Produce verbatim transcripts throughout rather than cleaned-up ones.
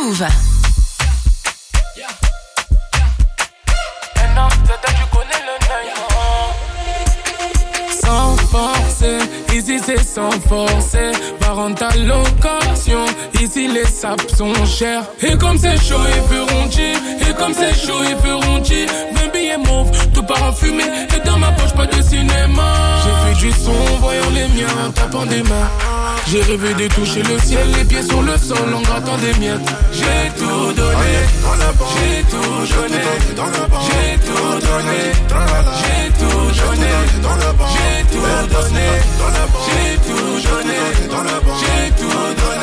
Move. Sans forcer, ici c'est sans forcer. Va rendre ta location, ici les sapes sont chers. Et comme c'est chaud, ils feront chier. Et comme c'est chaud, ils feront chier. vingt billets mauves, tout part en fumée. Et dans ma poche, pas de cinéma. J'ai fait du son, voyant les miens, en tapant des mains. J'ai rêvé de toucher le ciel, les pieds sur le sol, en grattant des miettes. J'ai tout donné, j'ai tout donné, j'ai tout donné, j'ai tout donné, j'ai tout donné, j'ai tout donné, j'ai tout donné, j'ai tout donné, j'ai tout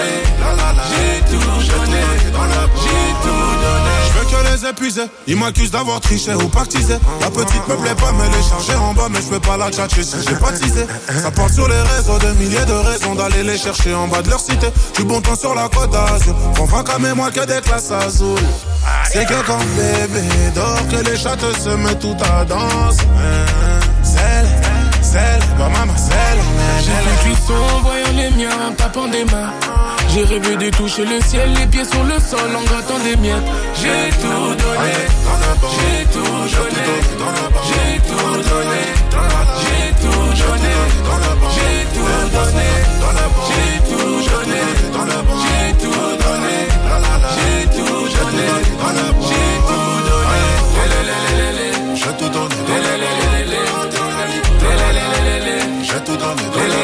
donné, j'ai tout donné. Je veux que les épuiser, ils m'accusent d'avoir triché ou pactisé. La petite me plaît pas, mais les charger en bas, mais je peux pas la tchatcher si j'ai pas teasé. Ça porte sur les réseaux, des milliers de raisons d'aller les chercher en bas de leur cité. Du bon temps sur la côte d'Azur, font vaca mais moi que des classes azules. C'est que quand bébé dort, que les chattes se mettent tout à danse. Celle, celle, ma maman, celle. J'ai fait du son, voyant les miens, en tapant des mains. J'ai rêvé de toucher le ciel, les pieds sur le sol, en grattant des miettes. J'ai tout donné, j'ai tout donné, j'ai tout donné, j'ai tout donné, j'ai tout donné, j'ai tout donné, j'ai tout donné, j'ai tout donné, j'ai tout donné, j'ai tout donné, j'ai tout donné,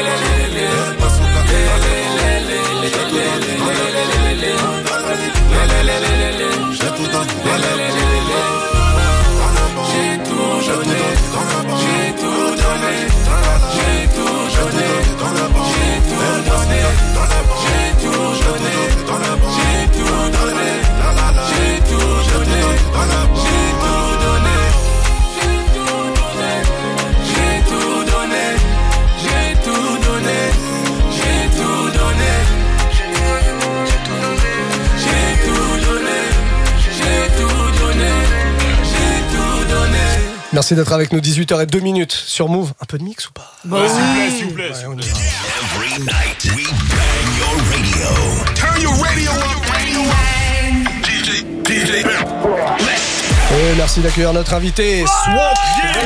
Merci d'être avec nous, dix-huit heures zéro deux minutes sur Move. Un peu de mix ou pas? Bah ouais, oui. S'il vous plaît, s'il vous plaît. Every night we bang your radio. Turn your radio up, radio up. D J, D J. Et merci d'accueillir notre invité, Swok.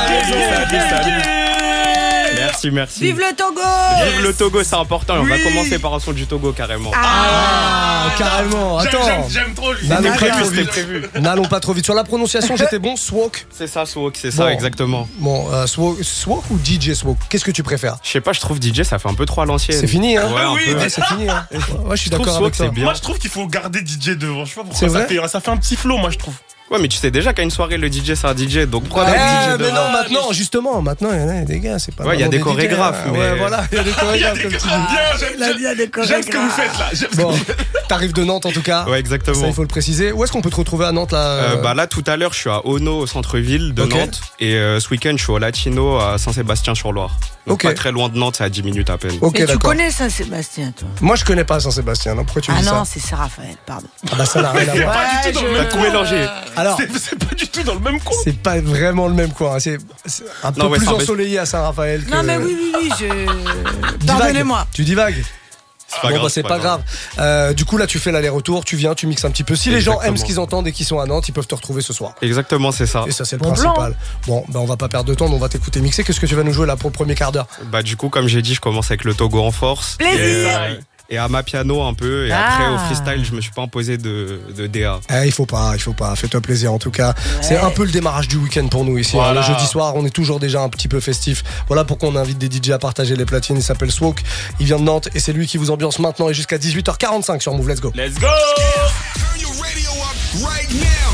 Merci, merci. Vive le Togo! Vive le Togo, c'est important. Oui. On va commencer par un son du Togo carrément. Ah, ah carrément. Attends. J'aime, j'aime, j'aime trop lui. N'allons pas trop vite. Prévu. N'allons pas trop vite. Sur la prononciation, j'étais bon. Swok. C'est ça, Swok, c'est ça, bon, exactement. Bon, euh, Swok, Swok ou D J Swok? Qu'est-ce que tu préfères? Je sais pas, je trouve D J ça fait un peu trop à l'ancienne. C'est fini, hein? Ouais, un oui, peu. Ouais, c'est fini, hein. Ouais, je suis d'accord avec toi. Moi, je trouve qu'il faut garder D J devant. Je sais pas pourquoi ça fait, ça fait un petit flow, moi, je trouve. Ouais, mais tu sais déjà qu'à une soirée, le D J, c'est un D J, donc pourquoi ouais, le D J mais devant? non, maintenant, justement, maintenant, il y en a des gars, c'est pas. Ouais, il y a des chorégraphes, mais. Ouais, voilà, il y a des chorégraphes, comme tu dis. Il y a des chorégraphes. J'aime ce que vous faites là. Bon, t'arrives de Nantes en tout cas. Ouais, exactement. Ça, il faut le préciser. Où est-ce qu'on peut te retrouver à Nantes là? euh, Bah là, tout à l'heure, je suis à Ono, au centre-ville de okay. Nantes. Et euh, ce week-end, je suis au Latino à Saint-Sébastien-sur-Loire. Donc okay. Pas très loin de Nantes, c'est à dix minutes à peine. Okay, et tu connais Saint-Sébastien, toi? Moi, je connais pas Saint-Sébastien. Non, pourquoi tu ah dis non, ça? Ah non, c'est Saint-Raphaël, pardon. Ah bah ça n'a rien à voir. Pas du tout dans le même coin. Mélangé. Alors, c'est, c'est pas du tout dans le même coin. C'est pas vraiment le même coin. C'est, c'est un peu non, plus ouais, ensoleillé à Saint-Raphaël. Que... Non mais oui, oui, oui, je. Pardonnez-moi. Tu divagues. C'est pas bon, grave, bah, c'est, c'est pas, pas grave. grave. Euh, du coup, là, tu fais l'aller-retour, tu viens, tu mixes un petit peu. Si Exactement. Les gens aiment ce qu'ils entendent et qu'ils sont à Nantes, ils peuvent te retrouver ce soir. Exactement, c'est ça. Et ça, c'est le bon principal. Plan. Bon, bah, on va pas perdre de temps, mais on va t'écouter mixer. Qu'est-ce que tu vas nous jouer là pour le premier quart d'heure? Bah, du coup, comme j'ai dit, je commence avec le Togo en force. Plaisir. Et, et à ma piano un peu. Et ah. après, au freestyle, je me suis pas imposé de, de D A. Eh, il faut pas, il faut pas. Fais-toi plaisir en tout cas. Ouais. C'est un peu le démarrage du week-end pour nous ici. Voilà. Hein. Le jeudi soir, on est toujours déjà un petit peu festif. Voilà pourquoi on invite des D J à partager les platines. Il s'appelle Swok. Il vient de Nantes et c'est lui qui vous ambiance maintenant et jusqu'à dix-huit heures quarante-cinq sur Move. Let's go. Let's go. Turn your radio up right now.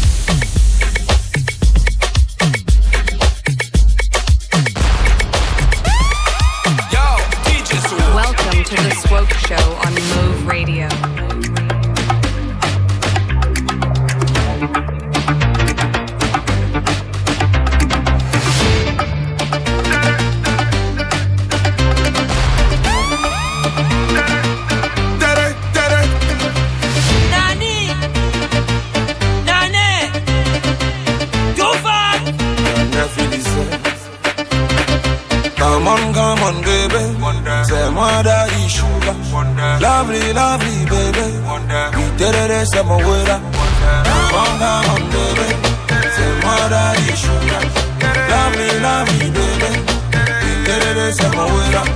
Welcome to the Swok Show on Move Radio. Nani, Nani, go far. Come on, come on, baby. C'est moi daddy sugar. Africa. Lovely, lovely, baby. We did it, some way up. One down, baby. Say, mother, you should. Lovely, lovely, baby. We did it, some way up.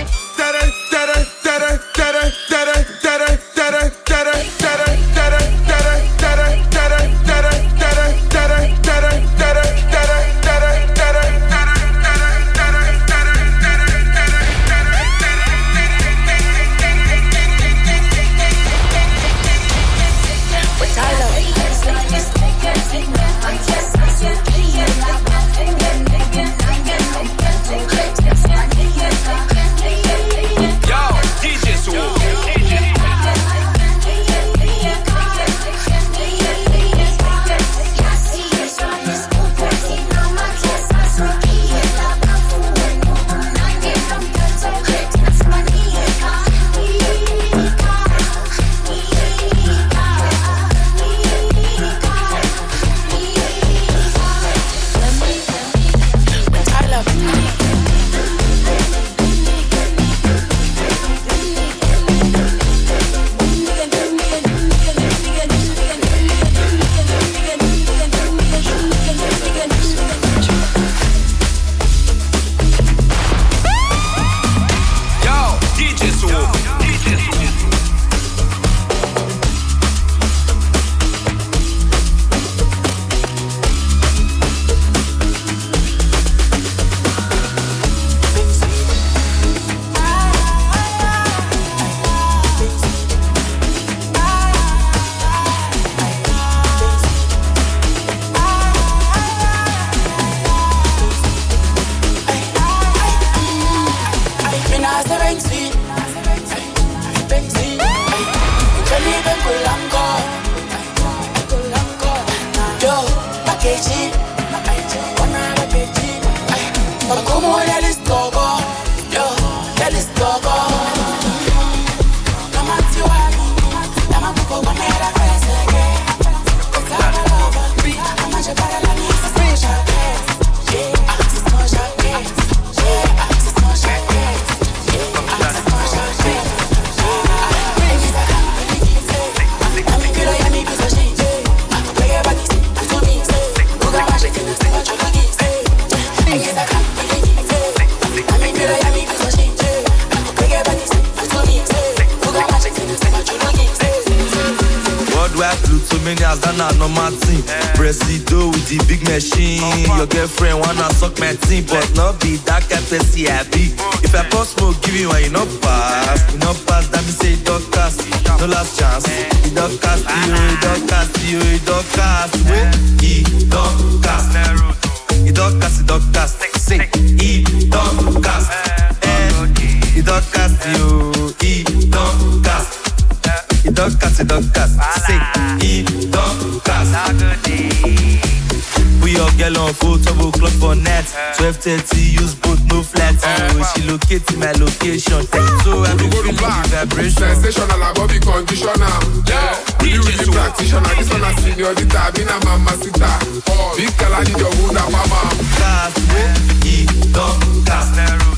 Use both no flats. Uh, she located my location. So I be feeling the vibration. Sensational, I body conditioner. Yeah, really, really practitioner. This one a senior, the tab in a mama sita. Big color, need your wound up, mama. Cast, e dog cast.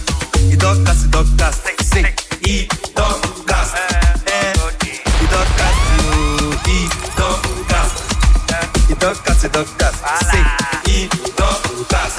E dog cast, e dog cast. Say, e dog cast. E dog cast, e dog cast. E dog cast, e dog cast. Say, e dog cast.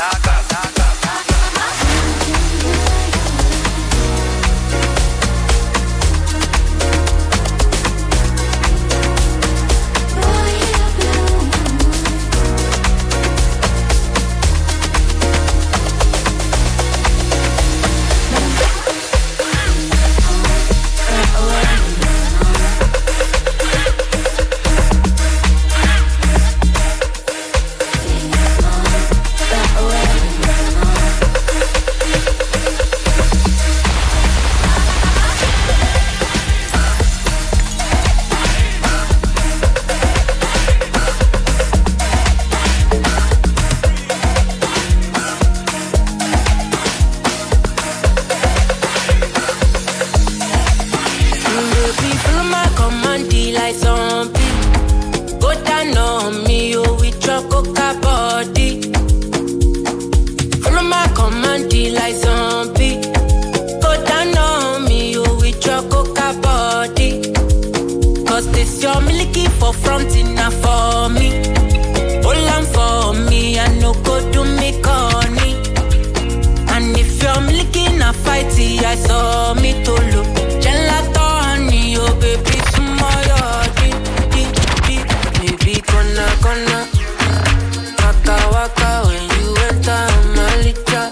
like zombie. Go down on me, you with your coca. for fronting na for me. Hold on for me, I no go do me corny. And if you're licking a fighty, I saw me to look. Gelato honey, oh baby, tomorrow, di, di, di. Baby, gonna, gonna. Waka, waka, when you enter my licha.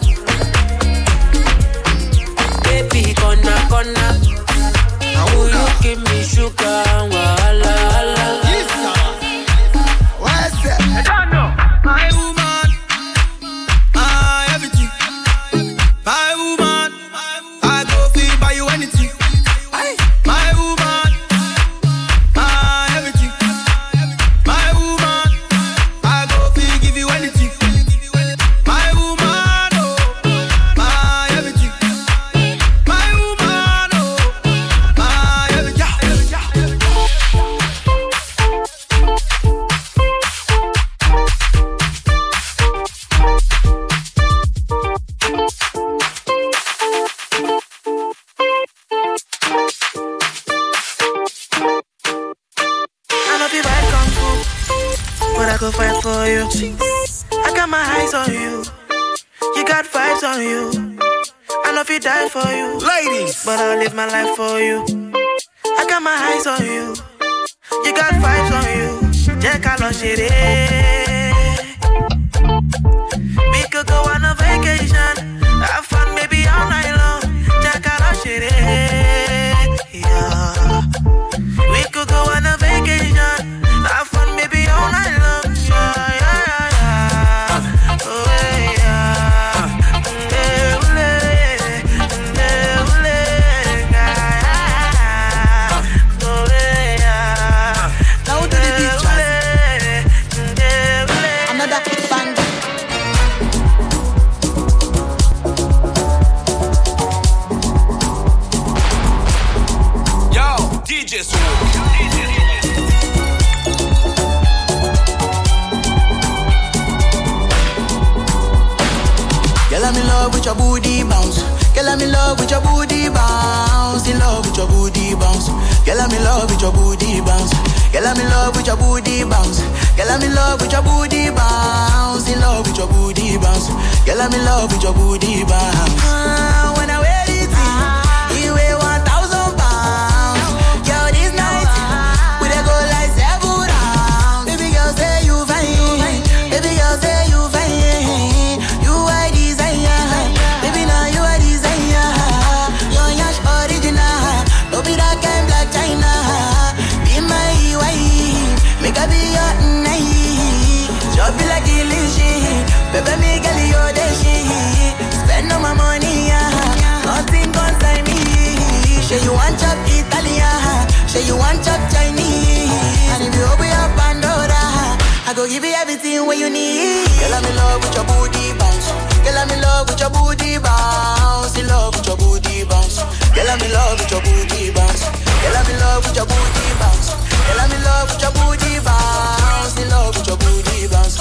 Baby, gonna, gonna. Will you give me sugar, wala, wala. What's that? I don't know. My woman, my everything. My woman, I go feel buy you anything. My woman, my everything. My woman, I go feel give you anything. My woman, oh, my everything. My woman, oh, my everything. I know if I kung fu, but I go fight for you. I got my eyes on you, you got vibes on you. I know if I die for you, ladies, but I'll live my life for you. I got my eyes on you, you got vibes on you. Jack, I love shit. We could go on a vacation, have fun maybe all night long. Jack, I love shit. Yeah. We could go on a vacation, have fun maybe all night long. Yeah, yeah, yeah, yeah. Oh, yeah. Yeah, yeah, yeah. Oh, yeah. Now to the beach, another bang. Yo, D J Smoke. Girl, I'm in love with your booty bounce. Girl, I'm in love with your booty bounce. In love with your booty bounce. Girl, I'm in love with your booty bounce. Girl, I'm in love with your booty bounce. Girl, I'm in love with your booty bounce. In love with your booty bounce. Girl, I'm in love with your booty bounce. Ah, when I wear it, you weigh one thousand pounds. Girl, this night we dey go like seven rounds. Baby girl, say you fine. Baby girl, say you fine. You are desire. Baby, now you are desire. Your yash original. Don't be that kind black China. Be my wife. Make I be your night. Just be like illusion. Baby, me girl, you're the shit. Spend all my money, yeah. Nothing concern me. Say you want chop Italian. Say you want chop Chinese. And if you open up Pandora, I go give you everything what you need. Girl, I'm in love with your booty bounce. Girl, I'm in love with your booty bounce. In love with your booty bounce. Girl, I'm in love with your booty bounce. Girl, I'm in love with your booty bounce. Girl, I'm in love with your booty bounce. In love with your booty bounce.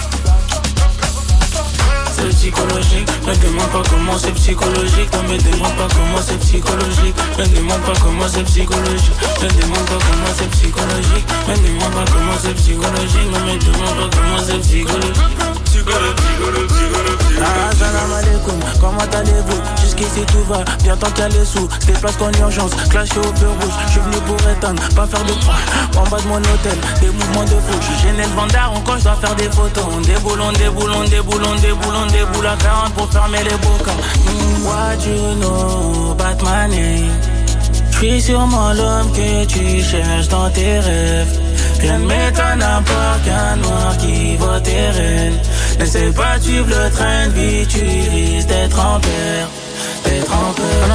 C'est psychologique, me demande pas comment c'est psychologique. Ne me demande pas comment c'est psychologique. Me demande pas comment c'est psychologique. Me demande pas comment c'est psychologique. Me demande pas comment c'est psychologique. Ne me demande pas comment c'est psychologique. Psychologique, psychologique, psychologique. Ah, salam alaikum, comment allez-vous? Jusqu'ici tout va, bien tant qu'il y a les sous. Se déplace qu'en urgence, clashé au feu rouge. Je suis venu pour éteindre, pas faire de croix. En bas de mon hôtel, des mouvements de fou. Je suis gêné le vendard, encore je dois faire des photos. On déboule, on déboule, on déboule, on déboule, on déboule à quarante pour fermer les bocaux. mm, What you know about my name? J'suis sûrement l'homme que tu cherches dans tes rêves. Rien ne m'étonne à part qu'un noir qui va tes rênes. N'essaie pas de suivre le train de vie, tu risques d'être en peur. D'être en peur.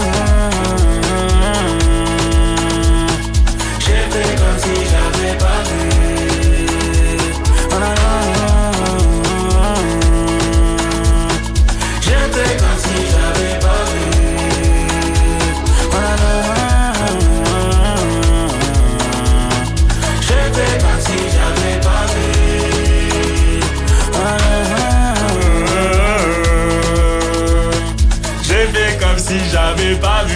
J'ai fait comme si j'avais pas vu. Oh, non, non. J'ai fait comme si j'avais pas vu. Oh, non, non. J'ai fait comme si j'avais pas vu. Oh, non, non. J'ai fait comme si j'avais pas vu.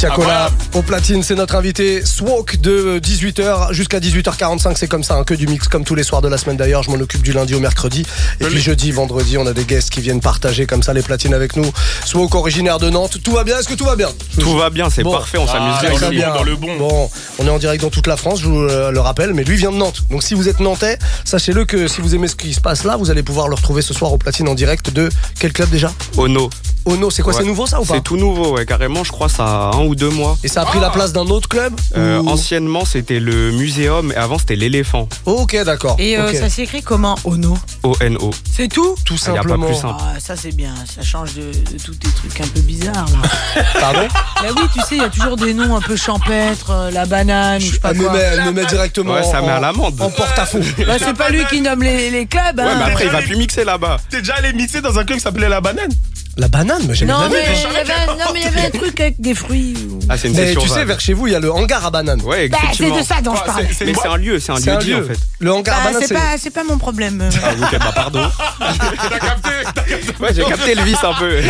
Tiakola au platine, c'est notre invité. Swok de dix-huit heures jusqu'à dix-huit heures quarante-cinq, c'est comme ça, hein, que du mix comme tous les soirs de la semaine d'ailleurs. Je m'en occupe du lundi au mercredi. Et puis jeudi, vendredi, on a des guests qui viennent partager comme ça les platines avec nous. Swok originaire de Nantes. Tout va bien? Est-ce que tout va bien? Tout va bien, c'est bon. Parfait, on ah, s'amuse bien. bien. Dans le bon. Bon, on est en direct dans toute la France, je vous le rappelle, mais lui vient de Nantes. Donc si vous êtes nantais, sachez-le que si vous aimez ce qui se passe là, vous allez pouvoir le retrouver ce soir au platine en direct de quel club déjà? Ono. Ono, c'est quoi? Ouais. C'est nouveau ça ou pas? C'est tout nouveau, ouais, carrément, je crois ça a un ou deux mois. Et ça a pris ah. la place d'un autre club euh, ou... Anciennement c'était le Muséum et avant c'était l'Éléphant. Ok, d'accord. Et euh, okay. ça s'écrit comment? Ono. O N O. C'est tout? Tout simplement. Y a pas plus simple. Ah, ça c'est bien, ça change de, de tous tes trucs un peu bizarres là. Pardon? Bah oui, tu sais, il y a toujours des noms un peu champêtres, euh, la banane, je sais pas elle quoi. Me met, elle me met directement. Ouais, ça en, met à l'amende. En porte-à-faux. Bah c'est pas lui qui nomme les, les clubs. Ouais, hein. mais après il va plus mixer là-bas. T'es déjà allé mixer dans un club qui s'appelait La Banane? La banane, mais j'ai non, jamais mais il y avait, non mais il y avait un truc avec des fruits. Ou... Ah, c'est une mais session tu sais, van. vers chez vous, il y a le hangar à banane. Ouais, bah, c'est de ça dont je parle. C'est, mais c'est un lieu, c'est un lieu, un lieu en fait. Le hangar bah, à banane, c'est, c'est... Pas, c'est pas mon problème. Ah, ok, bah pardon. T'as capté, t'as capté. Ouais, j'ai capté le vice un peu.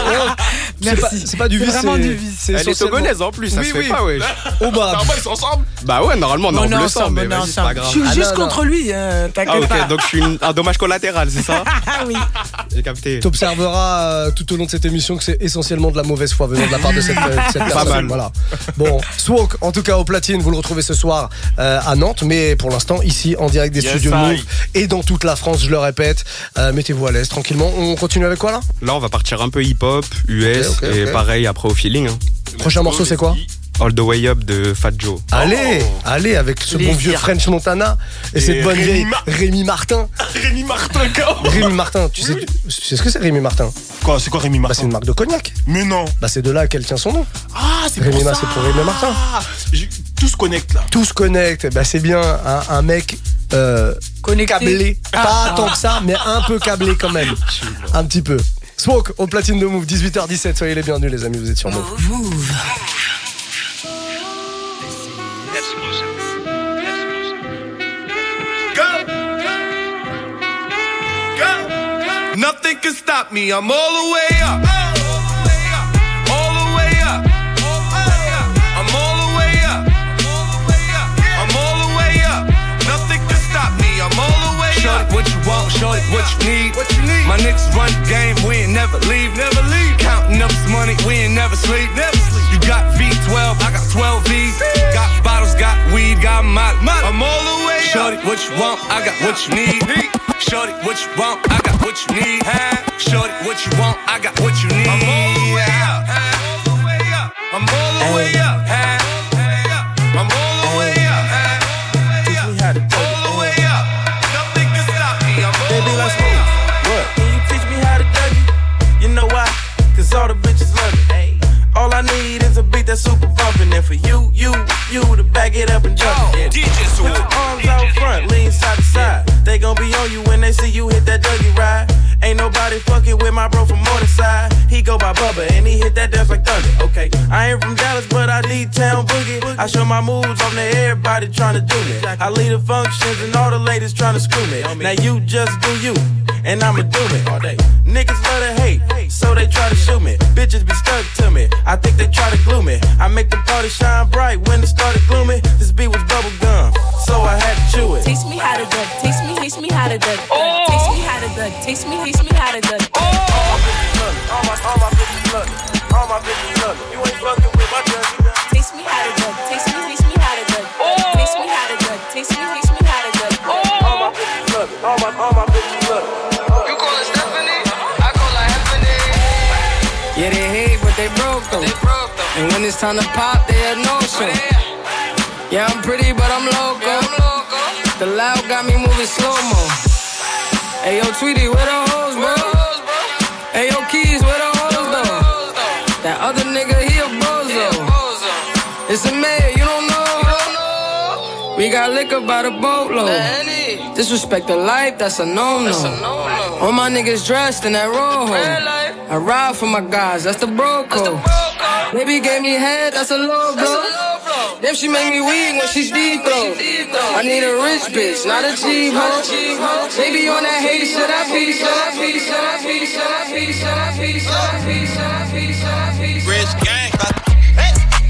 c'est, pas, c'est pas du c'est vice, vraiment c'est... du vice. C'est Elle est togolaise en plus, ça oui, se oui. fait pas, ouais. Oh bah. Normalement, ils sont ensemble. Bah ouais, normalement, on est en bleu sang, mais on est vas-y, c'est pas grave. Je suis Ah, juste non, contre lui, euh, t'inquiète Ah ok, pas. donc je suis une- un dommage collatéral, c'est ça? Ah oui. J'ai capté. T'observeras euh, tout au long de cette émission que c'est essentiellement de la mauvaise foi venant de la part de cette, euh, cette personne. mal. Voilà. Bon, Swok, en tout cas au platine, vous le retrouvez ce soir euh, à Nantes, mais pour l'instant ici en direct des Yes, studios I. Move et dans toute la France, je le répète. Euh, mettez-vous à l'aise tranquillement. On continue avec quoi là? Là, on va partir un peu hip-hop, U S, Ok, ok, et ok. pareil après au feeling. Hein. Prochain morceau, c'est quoi? All the Way Up de Fat Joe. Allez, allez avec ce Les bon vieux dire. French Montana et, Et cette bonne Rémi vieille Mar- Rémi Martin. Rémi Martin, quoi. Rémi Martin, tu sais, tu sais ce que c'est Rémi Martin? Quoi, c'est quoi Rémi Bah, Martin? c'est une marque de cognac. Mais non. Bah, c'est de là qu'elle tient son nom. Ah, c'est Rémi pour Ma, ça. c'est pour Rémi Martin. Je- Tout se connecte là. Tout se connecte. Bah, c'est bien un, un mec euh, Connecté. câblé. Ah. Pas tant que ça, mais un peu câblé quand même. Un petit peu. Swok au platine de Move, dix-huit heures dix-sept. Soyez les bienvenus, les amis, vous êtes sur Move. Move. Nothing can stop me, I'm all the way up. All the way up. I'm all the way up. I'm all the way up. Nothing can stop me, I'm all the way up. Shorty, what you want, shorty, what you need. What you need? My niggas run the game, we ain't never leave, never leave. Counting up this money, we ain't never sleep, never sleep. You got V twelve, I got twelve V's. Got bottles, got weed, got my, I'm all the way up. Shorty, what you want, I got what you need. Shorty, what you want, I got what you need. Shorty, what you want, I got what you need. I'm all the way up. I'm all the way up. I'm all the way up. Teach me how to do All the way up. Nothing can stop me. I'm all Baby, the let's way move. up. What? Can you teach me how to Dougie? You know why? Cause all the bitches love it. All I need is a beat that's super bumpin'. And for you, you, you to back it up and jump it. D J Put your arms out front, lean side to side. They gon' be on you when they see you hit that Dougie ride. Ain't nobody fucking with my bro from Morningside. He go by Bubba and he hit that dance like thunder. Okay, I ain't from Dallas, but I need town boogie. I show my moves on to everybody tryna do me. I lead the functions and all the ladies tryna screw me. Now you just do you, and I'ma do it all day. Niggas love to hate, so they try to shoot me. Bitches be stuck to me, I think they try to glue me. I make the party shine bright when it started gloomy. This beat was bubble gum, so I had to chew it. Taste me how to duck, taste me, taste me how to duck. Taste me how to duck, taste me, taste me how to duck. All my bitches love it, all my, all my bitches love it. All my bitches love it. You ain't fucking with my judge. Taste me how to duck, taste me, taste me how to duck. Taste me how to duck, taste me, taste me how to duck. All my bitches love it, all my, all my bitches love it. You call it Stephanie, I call her Stephanie. Yeah, they hate, but they broke though. And when it's time to pop, they a no-show. Yeah, I'm pretty, but I'm loco. The loud got me moving slow-mo. Hey, yo, Tweety, where the hoes, bro? Hey, yo, Keys, where the hoes, though? That other nigga, he a bozo. It's a man, you don't know. We got liquor by the boatload. Disrespect the life, that's a no-no. All my niggas dressed in that rojo. I ride for my guys, that's the bro code. Baby gave me head, that's a low blow. Then she make me weak when she deep throat. I need a rich bitch, not a cheap hoe. Baby on that hate shit, I be shit, I be shit, I be shit, I be shit, I be shit, I be shit, I be shit, I be shit. Rich gang.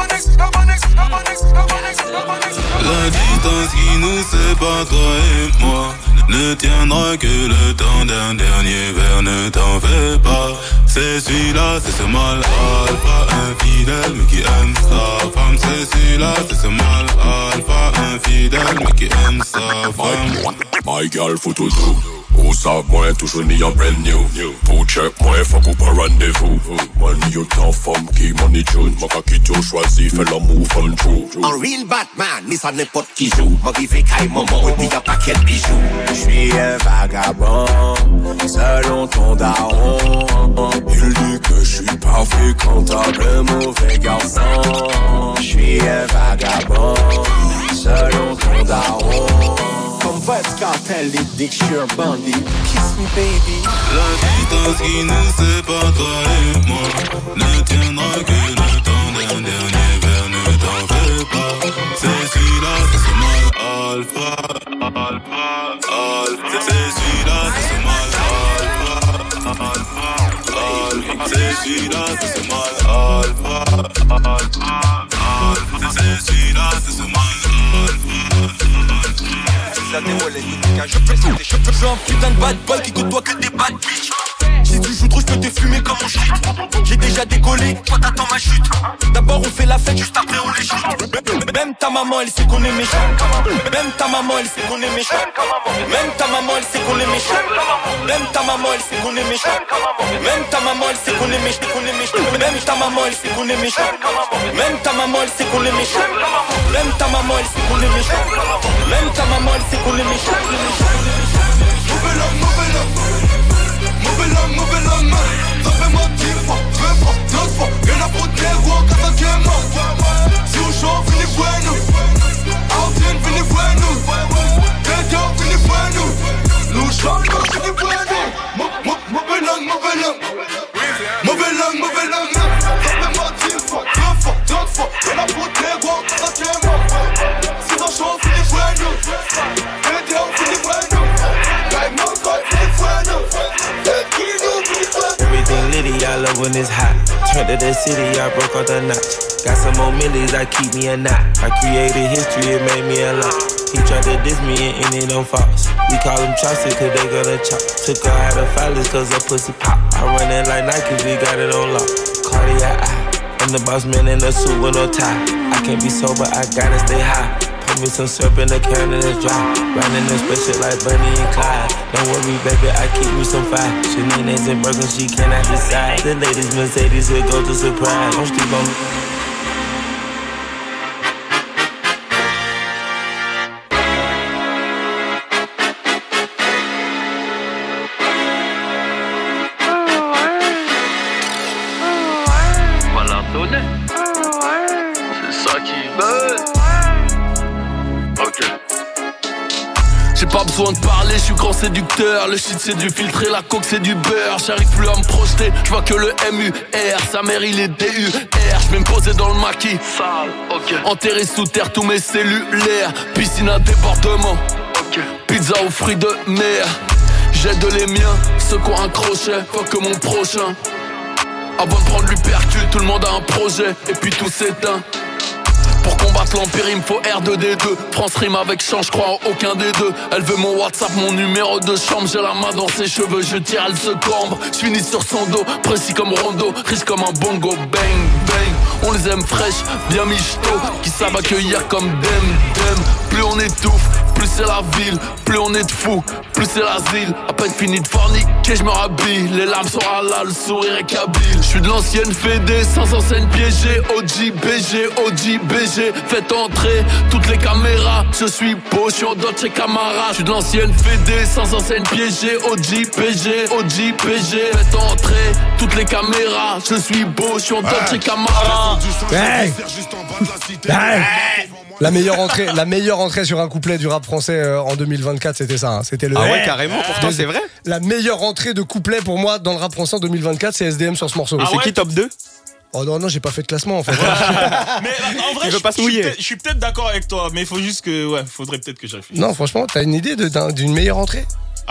La distance qui nous sépare, toi et moi, ne tiendra que le temps d'un dernier verre, ne t'en fais pas. C'est celui-là, c'est ce mal alpha, infidèle, mais qui aime sa femme. C'est celui-là, c'est ce mal alpha, infidèle, mais qui aime sa femme. My girl, faut tout tout. Ou ça, moi, toujours ni en brand new. Pour check, moi, faut qu'on pas rendez-vous. Money, you t'en femme qui money tune. Ma kaki, tu choisis, fais l'amour, fun true. Un real Batman, mais ça n'importe qui joue. Ma vie fait caille maman, et puis y'a pas quel bijou. J'suis un vagabond, selon ton daron. Il dit que j'suis parfait quand t'as le mauvais garçon. J'suis un vagabond, selon ton daron. Comme Vybz Kartel, il dit que j'suis un bandit. Kiss me baby. La distance qui nous sépare, toi et moi, ne tiendra que le temps d'un dernier verre, ne t'en fais pas. C'est celui-là, c'est ce mal alpha, alpha, alpha. C'est celui-là, c'est ce mal alpha, alpha, alpha. C'est celui-là, c'est ce mal alpha, alpha, alpha. C'est celui-là, c'est ce mal alpha. Je suis un putain de bad boy qui côtoie que des bad bitch. Si tu joues trop, je peux te fumer comme on chute. J'ai déjà décollé, toi t'attends ma chute. D'abord on fait la fête, juste après on les shoot. Même ta maman elle sait qu'on est méchant. Même ta maman elle sait qu'on est méchant. Même ta maman elle sait qu'on est méchant. Même ta maman elle sait qu'on est méchant. Même ta maman elle sait qu'on est méchant, qu'on est méchant. Même ta maman elle sait qu'on est méchant. Même ta maman elle sait qu'on est méchant. Même ta maman elle sait qu'on est méchant. Même ta maman elle sait qu'on est méchant. Mauvais l'homme, mauvais l'homme. Mauvais l'homme, mauvais l'homme. Ça fait moi dix fois, vingt fois, trente fois. Rien à foutre des rois, quand ça tient mort. Si on chante, venez voir nous. Altienne, venez voir nous. Bédion, venez voir nous. Nous chantons, venez voir nous. Mauvais l'homme, mauvais l'homme. Mauvais l'homme, mauvais l'homme. Ça fait moi dix fois, vingt fois, trente fois. Rien à foutre des rois, quand ça tient mort. Si on chante, venez voir nous. Bédion, venez voir nous. Everything litty, I love when it's hot. Turned to the city, I broke out the notch. Got some more millies, I keep me a knot. I created history, it made me a lot. He tried to diss me and ended on Fox. We call him chopstick cause they gonna chop. Took her out of filers cause her pussy pop. I run it like Nike, we got it on lock. Cardiac eye, I'm the boss man in a suit with no tie. I can't be sober, I gotta stay high. Put me some syrup in the can and it's dry. Riding this special like Bonnie and Clyde. Don't worry, baby, I keep me some fire. Shenanigans and burgers, she cannot decide. The latest Mercedes, here goes the surprise. Don't sleep on me. Voilà, tonner. C'est ça qu'ils veulent. J'ai pas besoin de parler, je suis grand séducteur. Le shit c'est du filtre et la coke c'est du beurre. J'arrive plus à me projeter, je vois que le M U R. Sa mère il est D U R. Je vais me poser dans le maquis, sale, ok. Enterré sous terre tous mes cellulaires. Piscine à débordement, ok. Pizza aux fruits de mer. J'aide les miens, ceux qui ont un crochet. Faut que mon prochain. Avant de prendre l'hypercule, tout le monde a un projet. Et puis tout s'éteint. Pour combattre l'empire, il me faut R deux D deux. France rime avec chant, je crois en aucun des deux. Elle veut mon WhatsApp, mon numéro de chambre. J'ai la main dans ses cheveux, je tire, elle se cambre. Je finis sur son dos, précis comme Rondo. Riche comme un bongo, bang, bang. On les aime fraîches, bien michto. Qui savent accueillir comme dem, dem. Plus on étouffe, plus c'est la ville. Plus on est de fous, plus c'est l'asile. À peine fini de forniquer, je me rhabille. Les larmes sont halal, le sourire est kabyle. Je suis de l'ancienne Fédé, sans enseigne piégée. O G, B G, O G, B G. Faites entrer toutes les caméras. Je suis beau, je suis en Dolce Camara. Je suis de l'ancienne Fédé, sans enseigne piégée. O G, P G, O G, P G. Faites entrer toutes les caméras. Je suis beau, je suis en Dolce Camara. Hey. Hey. La meilleure entrée, la meilleure entrée sur un couplet du rap français euh, en deux mille vingt-quatre, c'était ça. Hein. C'était le. Ah ouais, carrément. Pourtant, c'est vrai. La meilleure entrée de couplet pour moi dans le rap français en deux mille vingt-quatre, c'est S D M sur ce morceau. Ah c'est ouais, qui top deux? Oh non, non, j'ai pas fait de classement en fait. Mais en vrai, je, pas je, suis je suis peut-être d'accord avec toi, mais il faut juste que. Ouais, faudrait peut-être que je réfléchisse. Non, franchement, t'as une idée de, d'une meilleure entrée?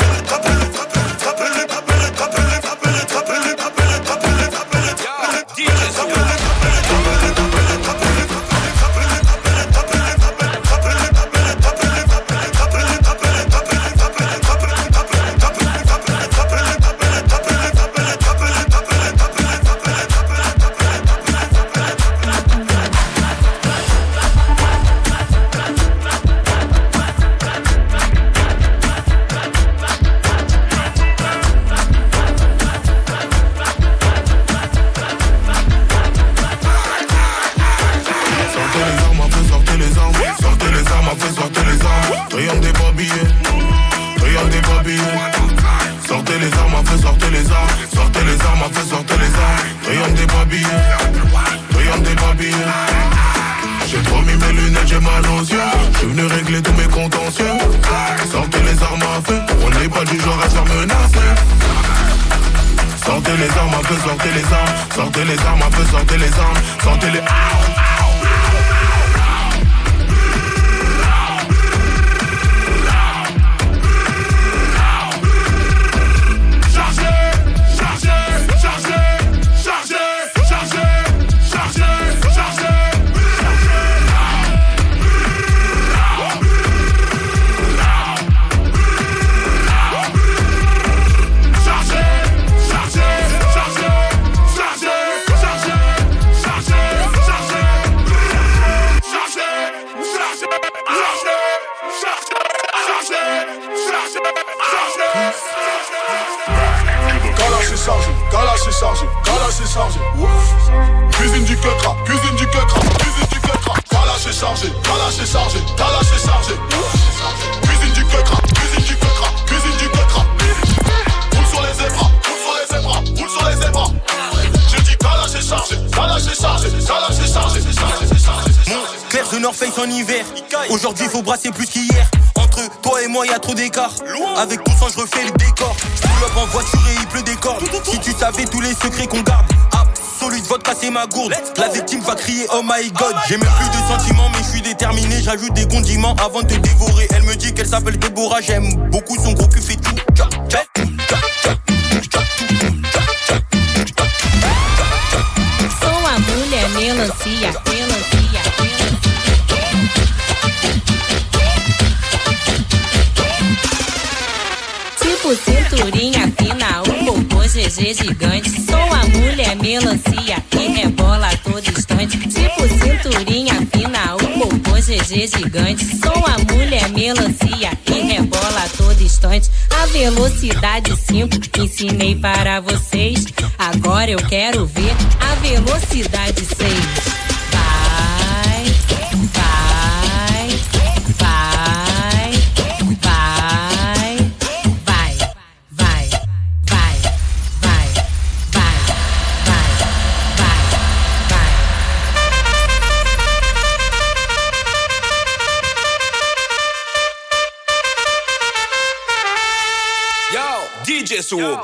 Mon clair de North Face en hiver. Aujourd'hui faut brasser plus qu'hier. En Entre toi et moi y'a trop d'écart. Avec ton sang je refais le décor. Pull up en voiture et il pleut des cordes. Si tu savais tous les secrets qu'on garde. Absolu de vodka c'est ma gourde. La victime va crier oh my god. J'ai même plus de sentiments mais je suis déterminé. J'ajoute des condiments avant de te dévorer. Elle me dit qu'elle s'appelle Déborah. J'aime beaucoup son gros cul fait tout. Sou a mulher melancia, melancia, tipo cinturinha fina, um popô G G gigante. Sou a mulher melancia que rebola a todo instante. Tipo cinturinha fina, um popô G G gigante. Sou a mulher melancia que rebola a todo instante. A velocidade cinco ensinei para vocês. Agora eu quero ver a velocidade seis. Vai, vai, vai, vai, vai, vai, vai, vai, vai, vai, vai, vai. Yo, D J Swoop.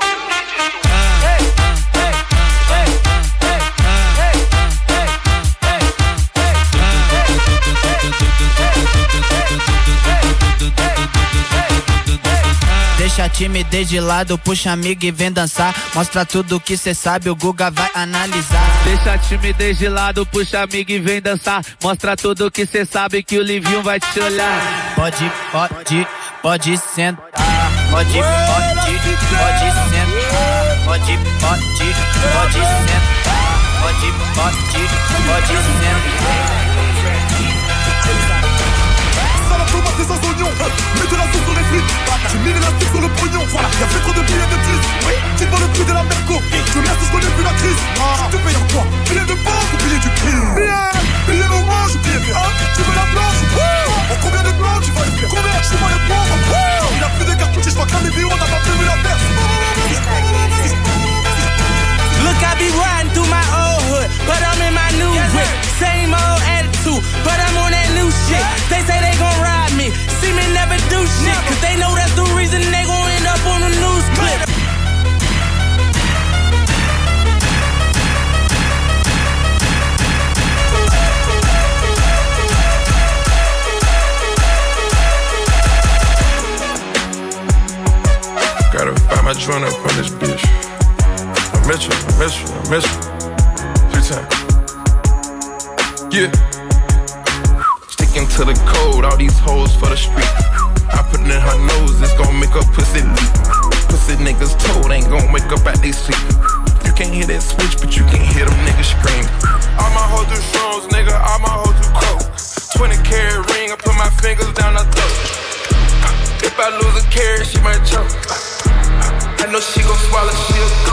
Deixa a timidez de lado, puxa amigo e vem dançar. Mostra tudo que cê sabe, o Guga vai analisar. Deixa a timidez de lado, puxa amigo e vem dançar. Mostra tudo que cê sabe que o Livinho vai te olhar. Pode, pode, pode sentar. Pode, pode, pode sentar. Pode, pode, pode sentar. Pode, pode, pode sentar. Tomate sans oignon, mets de la sauce sur les frites. J'ai mis l'élastique sur le pognon, voilà, y'a fait trop de billets de dix. Oui, dis-moi le prix de la Merco. Je merci, je connais plus la crise. Je te paye en quoi? Billet de banque ou billet du prix? Billet, billet orange ou billet vert? Tu veux la blanche? En combien de blancs tu vas les faire? Combien? Je vois le pauvre. Il a plus de cartouches, je vois qu'un des vidéos, on n'a pas prévu la perte. Look, I be riding through my old hood, but I'm in my new whip. Same old attitude, but I'm on that new shit. They say they gon' ride me, see me never do shit, cause they know that's the reason they gon' end up on the news clip. Gotta find my joint up on this bitch. I miss you, I miss you, I miss you. Three times. Yeah. Sticking to the code, all these hoes for the street. I put it in her nose, it's gon' make her pussy leak. Pussy niggas told ain't gon' wake up at they sleep. You can't hear that switch, but you can hear them niggas scream. All my hoes do shrooms, nigga, all my hoes do coke. twenty carat ring, I put my fingers down her throat. If I lose a carrot, she might choke. I know she gon' swallow, she'll go.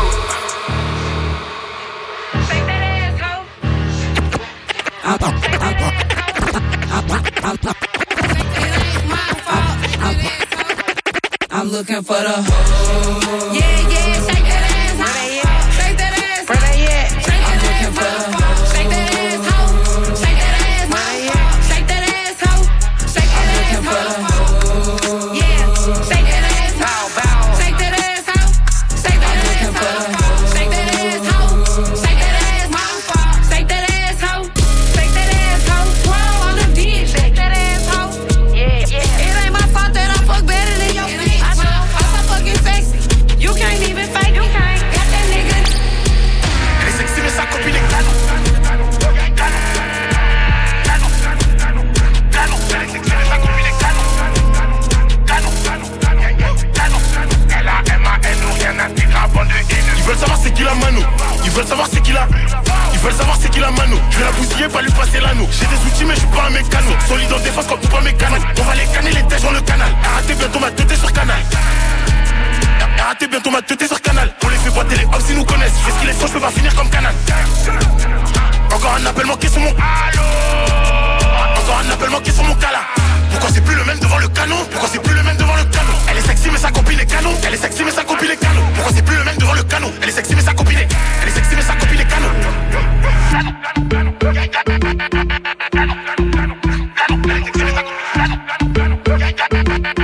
I'm looking for the hoe. Yeah, yeah, shake that ass, hoe. Shake that ass, where they at? I'm looking for the hoe. Shake that ass, hoe. Shake that ass, hoe. Shake that ass, hoe. Shake that ass, hoe. Yeah, shake that ass, hoe. Shake that ass, hoe. Shake that ass, hoe. Shake that ass, hoe. Shake that ass, hoe. Shake that ass, hoe. Shake that ass, hoe. Twirl on the beat, shake that ass, hoe. Yeah, yeah. It ain't my fault that I fuck better than your bitch. I know, I'm so fucking sexy. You can't even fake, you can't. Got that nigga. Elle est sexy mais sa copine est canon. Canon, canon, canon. Elle est sexy mais sa copine est canon. Canon, canon, elle a M A N ou rien à dire à bande de haineux. Ils veulent savoir c'est qui la mano. Ils veulent savoir c'est qui la. Ils veulent savoir c'est qui la mano. Je vais la bousiller, pas lui passer l'anneau. J'ai des outils mais je suis pas un mécano. Solide en défense comme pas mécano. On va les canner les têtes sur le canal. Arrêtez bientôt ma tête sur canal. Arrêtez bientôt ma tête sur canal. On les fait boiter les hops, ils nous connaissent. Qu'est-ce qu'il est faux, je peux pas finir comme canal. Encore un appel manqué sur mon. Allô. Encore un appel manqué sur mon cala. Pourquoi c'est plus le même devant le canon? Pourquoi c'est plus le même devant le canon? Elle est sexy mais sa copine est canon. Elle est sexy mais sa copine est canon. Pourquoi c'est plus le même devant le canon? Elle est sexy mais sa copine est. Elle est sexy mais sa copine est canon. Canon, canon, canon. Canon, canon, canon. Canon, elle est sexy mais sa copine est canon. Canon, canon, canon.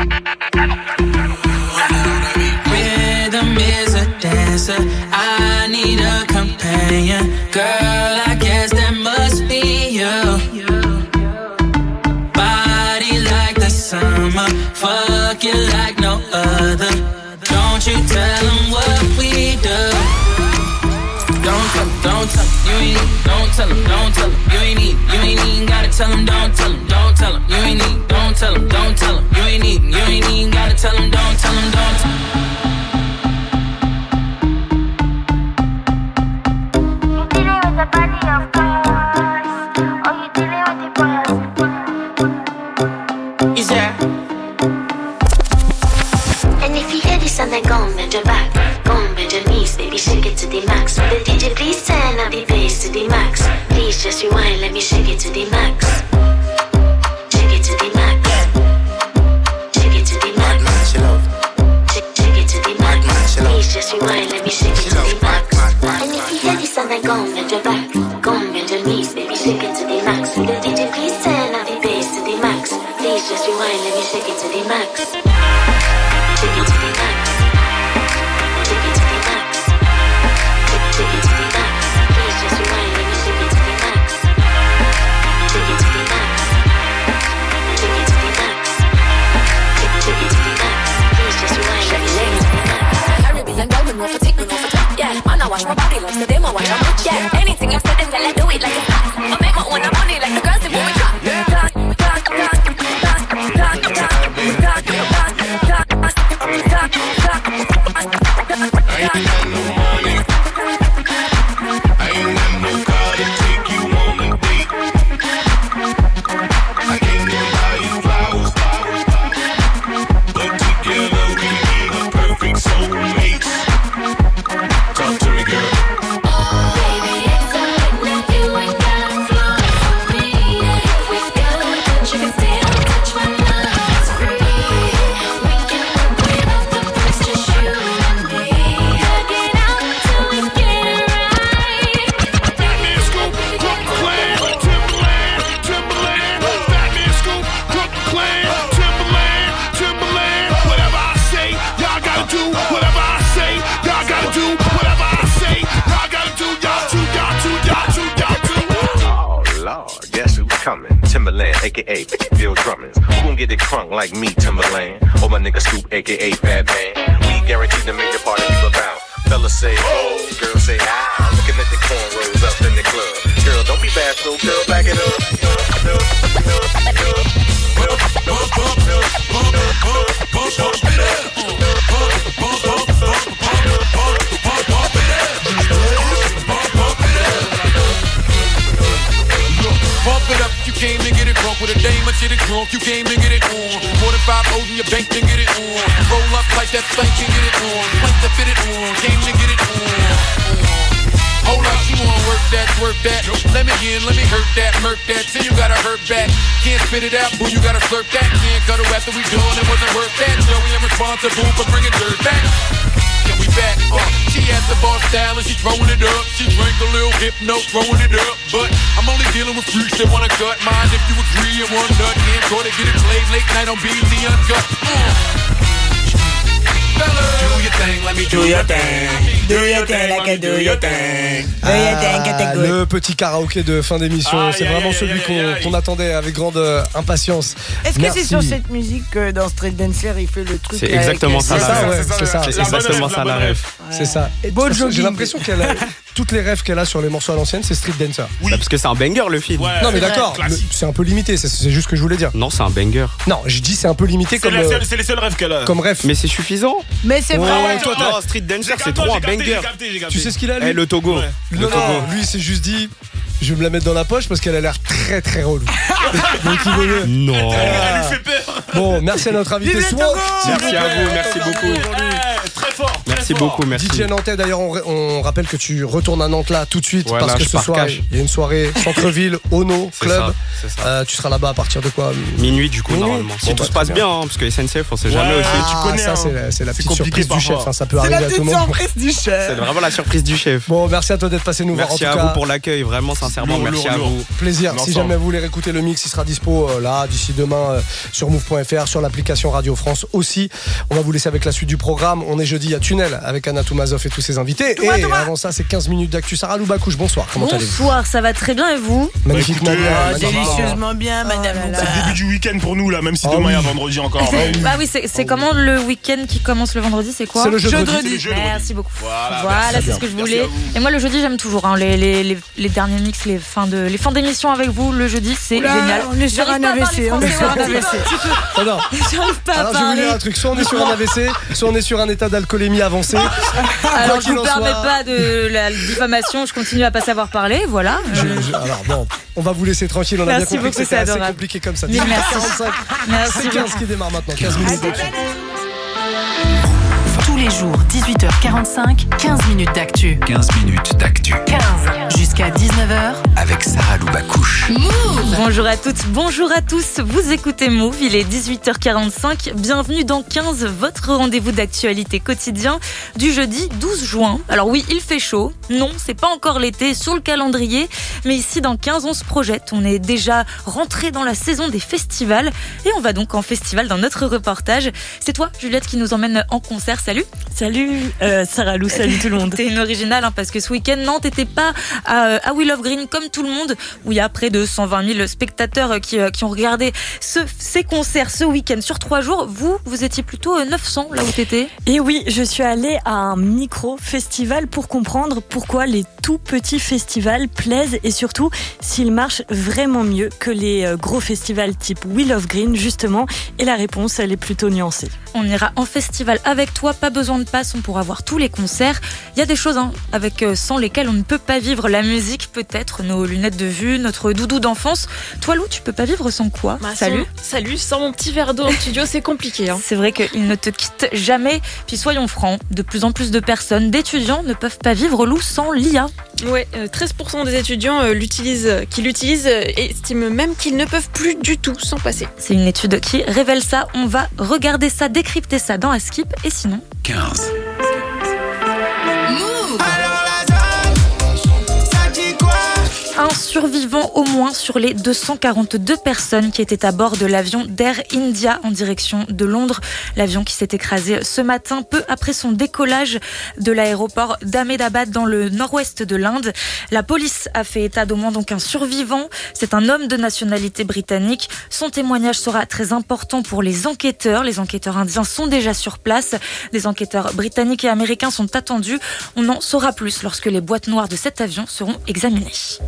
other. Don't you tell them what we do. Don't tell them, don't tell them, you ain't need, don't tell them, don't tell them, you ain't need, you ain't even gotta tell them, don't tell them, don't tell them, you ain't need, don't tell them, don't tell them, you ain't need, you ain't even gotta tell them, don't tell them, don't tell them. And if you hear this and then go and bend your back, go and bend your knees, baby, shake it to the max. The D J please turn up the bass to the max. Please just rewind, let me shake it to the max. Shake it to the max. Shake it to the max. Shake, shake it to the max. Please just rewind, let me shake it to the max. And if you hear this and then go and bend your back, go and bend your knees, baby, shake it to the max. The D J please turn up the bass to the max. Please just rewind, let me shake it to the max. Shake it to the max. Shake it to the max. Shake, shake it to the max. Please just rewind, let me shake it to the max. Shake it to the max. Shake it to the max. Shake, shake it to the max. Please just rewind, let me shake it to the max. Caribbean girl, we know for take, we know for top, yeah. Man, I wash my body like today, my wash my butt, yeah. Anything you said, then tell I do it like it's hot. I make my own money like the girls, they want me drop. Yeah. Timberland, aka Bill Drummond. Who gon' get it crunk like me, Timberland? Or my nigga Scoop, aka Bad Man. We guaranteed to make the party people bounce. Fellas say oh, girls say ah. Looking at the cornrows up in the club. Girl, don't be bad, so girl, back it Pump it up, you came to get it drunk with a dame, I shit it drunk, you came to get it on. More than five O's in your bank, then get it on. Roll up like that thing, can get it on. Plank to fit it on, came to get it on. Hold up, you wanna work that, work that. Let me in, let me hurt that, murk that. Till you gotta hurt back. Can't spit it out, boo, you gotta slurp that. Can't cuddle after we done, it wasn't worth that. So we am responsible for bringing dirt back. Yeah, we back, uh, she at the bar style and she throwing it up. She drank a little hypno, throwing it up. But I'm only dealing with freaks that wanna cut mine. If you agree, and one nut can't go to get it played late night on B E T Uncut. Uh. Do your thing, let me do your thing. Do your thing, like I do your thing. Ah, le petit karaoké de fin d'émission, ah, c'est yeah, vraiment yeah, celui yeah, yeah, qu'on, qu'on attendait avec grande euh, impatience. Est-ce Merci. que c'est sur cette musique que dans Street Dancer il fait le truc? C'est exactement ça, c'est ça, ouais, c'est ça, c'est exactement ça la rêve. C'est ça. J'ai l'impression qu'elle a toutes les rêves qu'elle a sur les morceaux à l'ancienne, c'est Street Dancer. Oui, bah parce que c'est un banger le film. Ouais, non mais d'accord, le, c'est un peu limité, c'est, c'est juste ce que je voulais dire. Non, c'est un banger. Non, je dis c'est un peu limité c'est comme. La seule, c'est les seuls rêves qu'elle a. Comme rêve. Mais c'est suffisant. Mais c'est vrai. Ouais, toi, non, Street Dancer, c'est trop un banger. Tu sais ce qu'il a lui? Eh, le Togo. Ouais. Le non, Togo. Non, lui, il s'est juste dit. Je vais me la mettre dans la poche parce qu'elle a l'air très très relou. Donc il veut mieux. Non. Elle lui fait peur. Bon, merci à notre invité Swag. Merci à vous, merci beaucoup. Très fort. Merci beaucoup, merci. D J Nantais, d'ailleurs, on, on rappelle que tu retournes à Nantes là tout de suite voilà, parce que ce soir il y a une soirée centre-ville, Ono, club. Ça, c'est ça. Euh, tu seras là-bas à partir de quoi? Minuit du coup, Minuit. Normalement. Si bon, tout bah, se passe bien, bien hein, parce que S N C F, on sait ouais, jamais aussi. Ah, tu connais, ça, hein. c'est, la, c'est la petite surprise du chef. Hein, ça peut arriver à tout le monde. C'est la petite surprise du chef. C'est vraiment la surprise du chef. Bon, merci à toi d'être passé nous voir. Merci à vous pour l'accueil, vraiment sincèrement. Merci à vous. Plaisir. Si jamais vous voulez réécouter le mix, il sera dispo euh, là d'ici demain euh, sur move point f r, sur l'application Radio France aussi. On va vous laisser avec la suite du programme. On est jeudi à Tunnel avec Anna Toumazov et tous ses invités. Touma, et Touma. avant ça, c'est quinze minutes d'actu. Sarah Loubacouche, bonsoir. Comment allez-vous? Bonsoir, ça va très bien et vous? Magnifiquement bien. Ah, magnifiquement. délicieusement bien, madame. C'est le début du week-end pour nous là, même si Ah demain il y a oui. vendredi encore. Bah oui, c'est, c'est comment le week-end qui commence le vendredi? C'est quoi? C'est le jeudi. C'est le jeudi. Merci beaucoup. Voilà, Voilà, merci. c'est ce que je Merci voulais. à vous. Et moi, le jeudi, j'aime toujours hein, les, les, les, les derniers mix, les fins, de, les fins d'émission avec vous. Le jeudi, c'est Oula, génial. on est sur J'arrive un pas à A V C, parler on est français, sur un ouais, A V C. un petit peu. Ah non. J'arrive pas à Alors je vais vous parler. dire un truc, soit on est sur un A V C, soit on est sur un état d'alcoolémie avancé. Alors, Quoi je vous qu'il en permets soit. pas de la diffamation, je continue à pas savoir parler, voilà. Je- je- alors bon, on va vous laisser tranquille, on a Merci bien compris beaucoup, que c'était c'est assez adorable. compliqué comme ça. Mille dix-huit heures merci. quarante-cinq, Merci c'est quinze beaucoup. qui démarre maintenant, quinze minutes d'actu. Tous les jours, dix-huit heures quarante-cinq, quinze minutes d'actu. quinze minutes d'actu. quinze jusqu'à dix-neuf heures. Avec Sarah Loubacouche. Move. Bonjour à toutes, bonjour à tous, vous écoutez Move, il est dix-huit heures quarante-cinq, bienvenue dans quinze, votre rendez-vous d'actualité quotidien du jeudi douze juin. Alors oui, il fait chaud, non, c'est pas encore l'été sur le calendrier, mais ici dans quinze, on se projette, on est déjà rentré dans la saison des festivals et on va donc en festival dans notre reportage. C'est toi, Juliette, qui nous emmène en concert, salut. Salut euh, Sarah Lou, salut tout le monde. T'es une originale hein, parce que ce week-end, non, t'étais pas à, à We Love Green comme tout le monde, où il y a près de cent vingt mille spectateurs qui, qui ont regardé ce, ces concerts ce week-end sur trois jours. Vous, vous étiez plutôt neuf cents là où t'étais. Et oui, je suis allée à un micro-festival pour comprendre pourquoi les tout petits festivals plaisent et surtout s'ils marchent vraiment mieux que les gros festivals type We Love Green justement. Et la réponse, elle est plutôt nuancée. On ira en festival avec toi, pas besoin de passe, on pourra voir tous les concerts. Il y a des choses hein, avec, euh, sans lesquelles on ne peut pas vivre. La musique peut-être, nos lunettes de vue, notre doudou d'enfance. Toi Lou, tu peux pas vivre sans quoi? Bah, Salut. sans, salut, sans mon petit verre d'eau en studio, c'est compliqué. Hein. C'est vrai qu'il ne te quitte jamais. Puis soyons francs, de plus en plus de personnes, d'étudiants ne peuvent pas vivre Lou sans l'I A. Ouais, euh, treize pour cent des étudiants euh, l'utilisent, euh, qui l'utilisent euh, estiment même qu'ils ne peuvent plus du tout s'en passer. C'est une étude qui révèle ça. On va regarder ça, décrypter ça dans Askip. Et sinon quinze. Un survivant au moins sur les deux cent quarante-deux personnes qui étaient à bord de l'avion d'Air India en direction de Londres. L'avion qui s'est écrasé ce matin peu après son décollage de l'aéroport d'Ahmedabad dans le nord-ouest de l'Inde. La police a fait état d'au moins donc un survivant. C'est un homme de nationalité britannique. Son témoignage sera très important pour les enquêteurs. Les enquêteurs indiens sont déjà sur place. Des enquêteurs britanniques et américains sont attendus. On en saura plus lorsque les boîtes noires de cet avion seront examinées.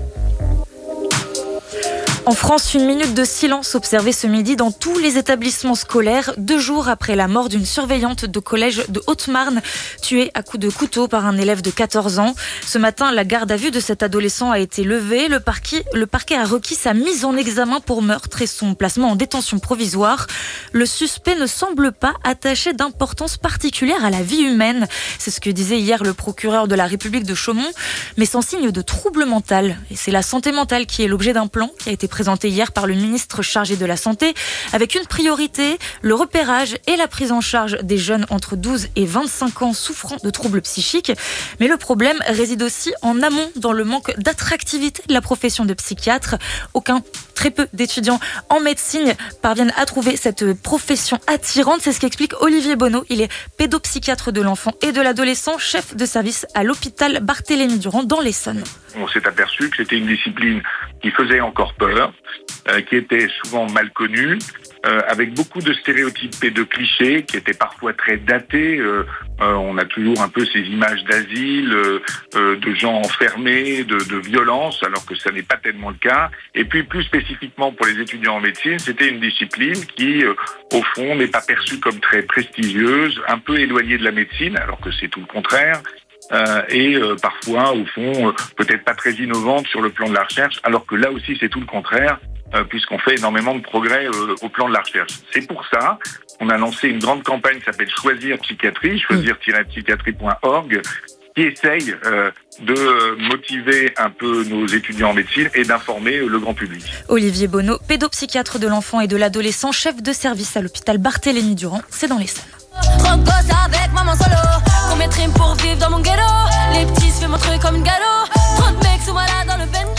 En France, une minute de silence observée ce midi dans tous les établissements scolaires, deux jours après la mort d'une surveillante de collège de Haute-Marne, tuée à coups de couteau par un élève de quatorze ans. Ce matin, la garde à vue de cet adolescent a été levée. Le parquet, le parquet a requis sa mise en examen pour meurtre et son placement en détention provisoire. Le suspect ne semble pas attaché d'importance particulière à la vie humaine. C'est ce que disait hier le procureur de la République de Chaumont, mais sans signe de trouble mental. Et c'est la santé mentale qui est l'objet d'un plan qui a été présenté hier par le ministre chargé de la Santé, avec une priorité, le repérage et la prise en charge des jeunes entre douze et vingt-cinq ans souffrant de troubles psychiques. Mais le problème réside aussi en amont, dans le manque d'attractivité de la profession de psychiatre. Aucun, très peu d'étudiants en médecine parviennent à trouver cette profession attirante. C'est ce qu'explique Olivier Bonneau. Il est pédopsychiatre de l'enfant et de l'adolescent, chef de service à l'hôpital Barthélemy-Durand dans l'Essonne. On s'est aperçu que c'était une discipline qui faisait encore peur, euh, qui était souvent mal connue, euh, avec beaucoup de stéréotypes et de clichés qui étaient parfois très datés. Euh, euh, on a toujours un peu ces images d'asile, euh, euh, de gens enfermés, de, de violence, alors que ça n'est pas tellement le cas. Et puis plus spécifiquement pour les étudiants en médecine, c'était une discipline qui, euh, au fond, n'est pas perçue comme très prestigieuse, un peu éloignée de la médecine, alors que c'est tout le contraire. Euh, et euh, parfois, au fond, euh, peut-être pas très innovante sur le plan de la recherche, alors que là aussi, c'est tout le contraire, euh, puisqu'on fait énormément de progrès euh, au plan de la recherche. C'est pour ça qu'on a lancé une grande campagne qui s'appelle Choisir Psychiatrie, choisir tiret psychiatrie point org, qui essaye euh, de motiver un peu nos étudiants en médecine et d'informer le grand public. Olivier Bonneau, pédopsychiatre de l'enfant et de l'adolescent, chef de service à l'hôpital Barthélemy-Durand, c'est dans l'Essonne. Rocos avec maman solo. Combien de pour vivre dans mon ghetto? Les petits se fait mon truc comme une galop. Trop de mecs sous moi là dans le bendo.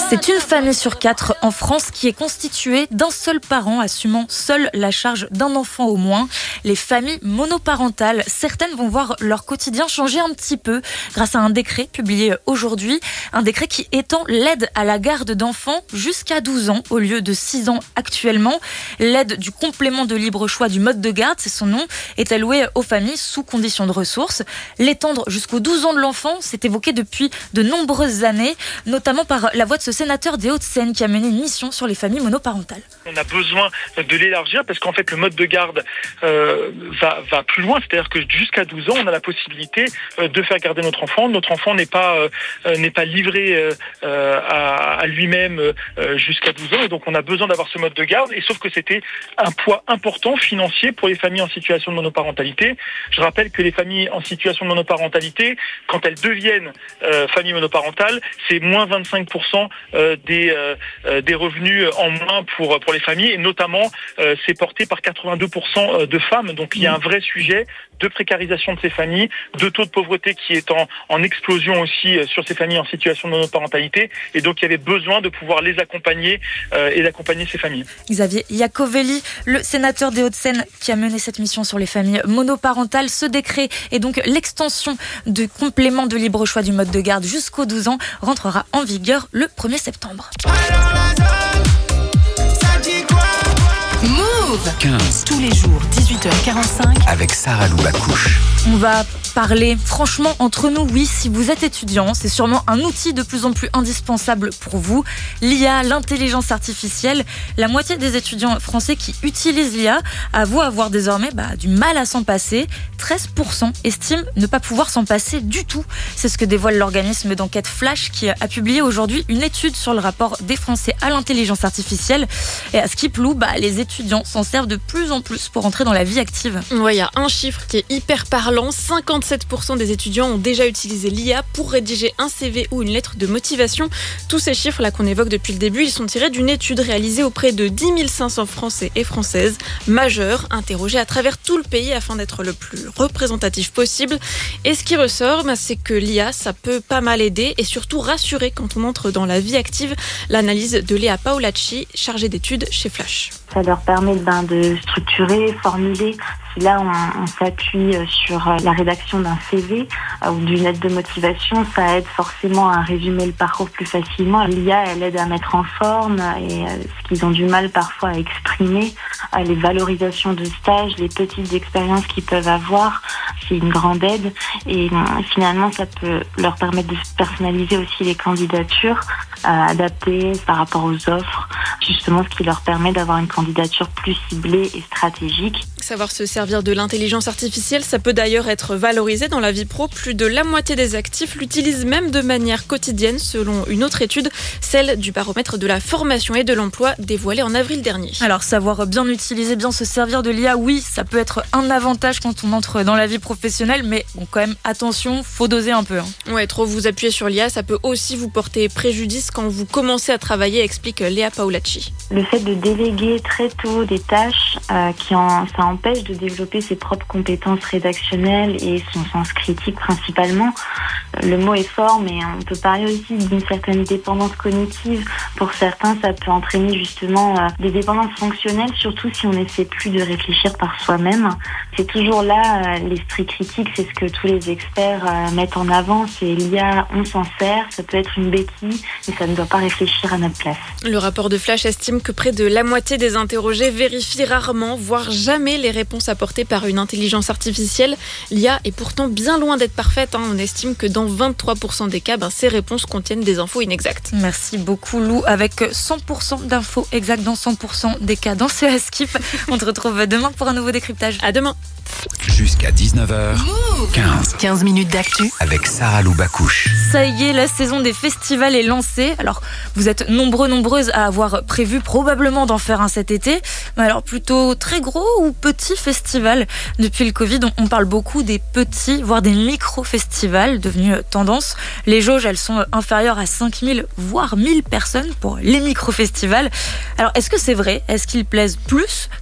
C'est une famille sur quatre en France qui est constituée d'un seul parent assumant seul la charge d'un enfant au moins. Les familles monoparentales, certaines vont voir leur quotidien changer un petit peu grâce à un décret publié aujourd'hui. Un décret qui étend l'aide à la garde d'enfants jusqu'à douze ans au lieu de six ans actuellement. L'aide du complément de libre choix du mode de garde, c'est son nom, est allouée aux familles sous conditions de ressources. L'étendre jusqu'aux douze ans de l'enfant, c'est évoqué depuis de nombreuses années, notamment par la voix de ce sénateur des Hauts-de-Seine qui a mené une mission sur les familles monoparentales. On a besoin de l'élargir parce qu'en fait le mode de garde euh, va, va plus loin, c'est-à-dire que jusqu'à douze ans on a la possibilité euh, de faire garder notre enfant. Notre enfant n'est pas, euh, n'est pas livré euh, à, à lui-même euh, jusqu'à douze ans et donc on a besoin d'avoir ce mode de garde, et sauf que c'était un poids important financier pour les familles en situation de monoparentalité. Je rappelle que les familles en situation de monoparentalité, quand elles deviennent euh, familles monoparentales, c'est moins vingt-cinq pour cent euh, des, euh, des revenus en moins pour, pour les familles, et notamment euh, c'est porté par quatre-vingt-deux pour cent de femmes. Donc il y a un vrai sujet de précarisation de ces familles, de taux de pauvreté qui est en, en explosion aussi sur ces familles en situation de monoparentalité, et donc il y avait besoin de pouvoir les accompagner euh, et d'accompagner ces familles. Xavier Iacovelli, le sénateur des Hauts-de-Seine qui a mené cette mission sur les familles monoparentales. Ce décret et donc l'extension du complément de libre choix du mode de garde jusqu'aux douze ans rentrera en vigueur le premier septembre. Move quinze. Tous les jours, dix-huit heures quarante-cinq. Avec Sarah Loubacouche. On va parler franchement entre nous. Oui, si vous êtes étudiant, c'est sûrement un outil de plus en plus indispensable pour vous. L'I A, l'intelligence artificielle. La moitié des étudiants français qui utilisent l'I A avouent avoir désormais bah, du mal à s'en passer. treize pour cent estiment ne pas pouvoir s'en passer du tout. C'est ce que dévoile l'organisme d'enquête Flash qui a publié aujourd'hui une étude sur le rapport des Français à l'intelligence artificielle. Et à ce qui ploue, bah, les étudiants s'en servent de plus en plus pour entrer dans la vie active. Ouais, il y a un chiffre qui est hyper parlant. cinquante-sept pour cent des étudiants ont déjà utilisé l'I A pour rédiger un C V ou une lettre de motivation. Tous ces chiffres là qu'on évoque depuis le début, ils sont tirés d'une étude réalisée auprès de dix mille cinq cents Français et Françaises majeurs, interrogés à travers tout le pays afin d'être le plus représentatif possible. Et ce qui ressort, bah, c'est que l'I A, ça peut pas mal aider et surtout rassurer quand on entre dans la vie active. L'analyse de Léa Paolacci, chargée d'études chez Flash. Ça leur permet ben, de structurer, formuler. Si là, on, on s'appuie sur la rédaction d'un C V euh, ou d'une lettre de motivation, ça aide forcément à résumer le parcours plus facilement. L'I A, elle aide à mettre en forme et euh, ce qu'ils ont du mal parfois à exprimer, euh, les valorisations de stage, les petites expériences qu'ils peuvent avoir, c'est une grande aide. Et euh, finalement, ça peut leur permettre de personnaliser aussi les candidatures, euh, adaptées par rapport aux offres, justement ce qui leur permet d'avoir une candidature plus ciblée et stratégique. Savoir se servir de l'intelligence artificielle, ça peut d'ailleurs être valorisé dans la vie pro. Plus de la moitié des actifs l'utilisent même de manière quotidienne, selon une autre étude, celle du baromètre de la formation et de l'emploi dévoilée en avril dernier. Alors, savoir bien utiliser, bien se servir de l'I A, oui, ça peut être un avantage quand on entre dans la vie professionnelle, mais bon, quand même, attention, faut doser un peu. Hein. Ouais, trop vous appuyer sur l'I A, ça peut aussi vous porter préjudice quand vous commencez à travailler, explique Léa Paolacci. Le fait de déléguer très tôt des tâches, euh, qui en, ça empêche de développer ses propres compétences rédactionnelles et son sens critique principalement. Le mot est fort, mais on peut parler aussi d'une certaine dépendance cognitive. Pour certains, ça peut entraîner justement euh, des dépendances fonctionnelles, surtout si on n'essaie plus de réfléchir par soi-même. C'est toujours là, euh, l'esprit critique, c'est ce que tous les experts euh, mettent en avant. C'est l'I A, on s'en sert, ça peut être une béquille, mais ça ne doit pas réfléchir à notre place. Le rapport de Flash estime que près de la moitié des interrogés vérifient rarement, voire jamais les réponses apportées par une intelligence artificielle. L'I A est pourtant bien loin d'être parfaite. Hein. On estime que dans vingt-trois pour cent des cas, ben, ces réponses contiennent des infos inexactes. Merci beaucoup Lou. Avec cent pour cent d'infos exactes dans cent pour cent des cas dans ce Skip. On te retrouve demain pour un nouveau décryptage. À demain. Jusqu'à dix-neuf heures quinze. quinze minutes d'actu. Avec Sarah Loubacouche. Ça y est, la saison des festivals est lancée. Alors, vous êtes nombreux, nombreuses à avoir prévu probablement d'en faire un cet été. Mais alors, plutôt très gros ou petit festival? Depuis le Covid, on parle beaucoup des petits, voire des micro-festivals devenus tendance. Les jauges, elles sont inférieures à cinq mille, voire mille personnes pour les micro-festivals. Alors, est-ce que c'est vrai? Est-ce qu'ils plaisent plus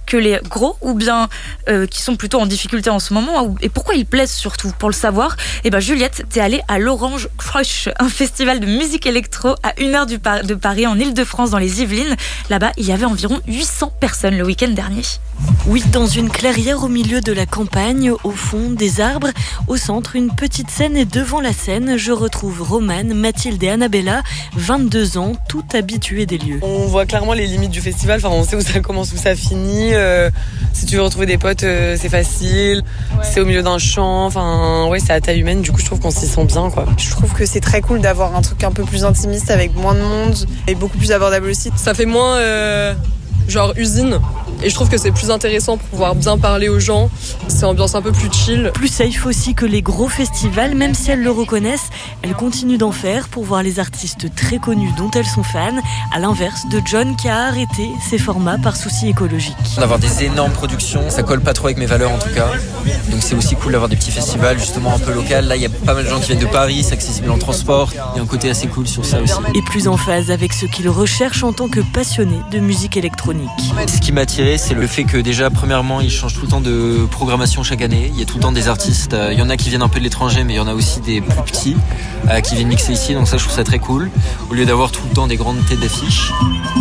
que les gros ou bien euh, qui sont plutôt en difficulté en ce moment, et pourquoi ils plaisent surtout? Pour le savoir, eh ben Juliette, t'es allée à l'Orange Crush, un festival de musique électro à une heure du Par- de Paris, en Ile-de-France, dans les Yvelines. Là-bas, il y avait environ huit cents personnes le week-end dernier. Oui, dans une clairière au milieu de la campagne, au fond, des arbres. Au centre, une petite scène, et devant la scène, je retrouve Romane, Mathilde et Annabella, vingt-deux ans, toutes habituées des lieux. On voit clairement les limites du festival, enfin, on sait où ça commence, où ça finit. Euh, si tu veux retrouver des potes, euh, c'est facile. Ouais. C'est au milieu d'un champ, enfin, ouais, c'est à taille humaine. Du coup, je trouve qu'on s'y sent bien, quoi. Je trouve que c'est très cool d'avoir un truc un peu plus intimiste avec moins de monde et beaucoup plus abordable aussi. Ça fait moins euh, genre usine. Et je trouve que c'est plus intéressant pour pouvoir bien parler aux gens. C'est une ambiance un peu plus chill. Plus safe aussi que les gros festivals, même si elles le reconnaissent, elles continuent d'en faire pour voir les artistes très connus dont elles sont fans, à l'inverse de John qui a arrêté ses formats par souci écologique. D'avoir des énormes productions, ça colle pas trop avec mes valeurs en tout cas. Donc c'est aussi cool d'avoir des petits festivals justement un peu locaux. Là il y a pas mal de gens qui viennent de Paris, c'est accessible en transport. Il y a un côté assez cool sur ça aussi. Et plus en phase avec ce qu'ils recherchent en tant que passionnés de musique électronique. Ce qui m'a attiré, c'est le fait que déjà, premièrement, ils changent tout le temps de programmation chaque année. Il y a tout le temps des artistes. Il y en a qui viennent un peu de l'étranger, mais il y en a aussi des plus petits euh, qui viennent mixer ici. Donc ça, je trouve ça très cool. Au lieu d'avoir tout le temps des grandes têtes d'affiche.